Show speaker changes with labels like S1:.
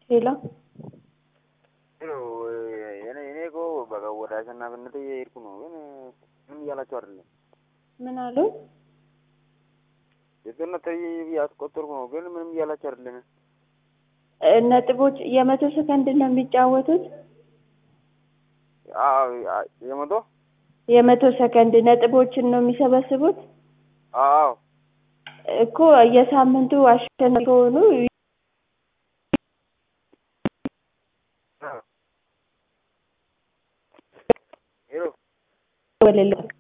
S1: ሄሎ
S2: እኔ እኮ በቃ ወደ አሸናፊነት እየሄድኩ ነው፣ ግን ምን እያላችሁ አይደለም?
S1: ምን አሉ?
S2: የገነት እያስቆጠርኩ ነው፣ ግን ምንም እያላችሁ አይደለም?
S1: ነጥቦች የመቶ ሰከንድ ነው የሚጫወቱት። የመቶ ሰከንድ ነጥቦችን ነው የሚሰበስቡት።
S2: አዎ
S1: እኮ የሳምንቱ አሸናፊ ሆኑ
S2: ሄሎ
S1: ወለለ